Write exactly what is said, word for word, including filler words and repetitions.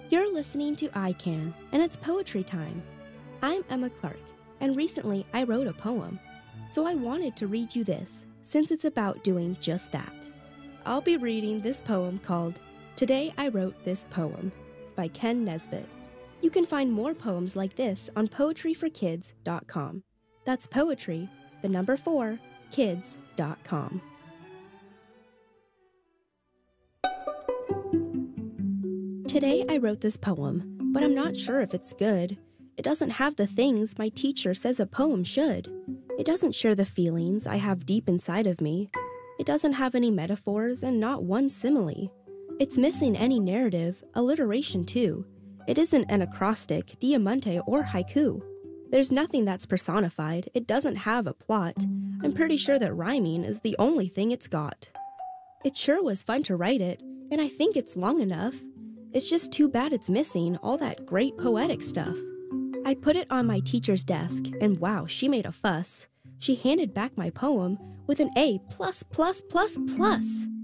You're listening to I Can, and it's poetry time. I'm Emma Clark, and recently I wrote a poem, so I wanted to read you this, since it's about doing just that. I'll be reading this poem called Today I Wrote This Poem by Ken Nesbitt. You can find more poems like this on poetry for kids dot com. That's poetry, the number four, kids dot com. Today I wrote this poem, but I'm not sure if it's good. It doesn't have the things my teacher says a poem should. It doesn't share the feelings I have deep inside of me. It doesn't have any metaphors and not one simile. It's missing any narrative, alliteration too. It isn't an acrostic, diamante, or haiku. There's nothing that's personified. It doesn't have a plot. I'm pretty sure that rhyming is the only thing it's got. It sure was fun to write it, and I think it's long enough. It's just too bad it's missing all that great poetic stuff. I put it on my teacher's desk, and wow, she made a fuss. She handed back my poem with an A plus plus plus plus.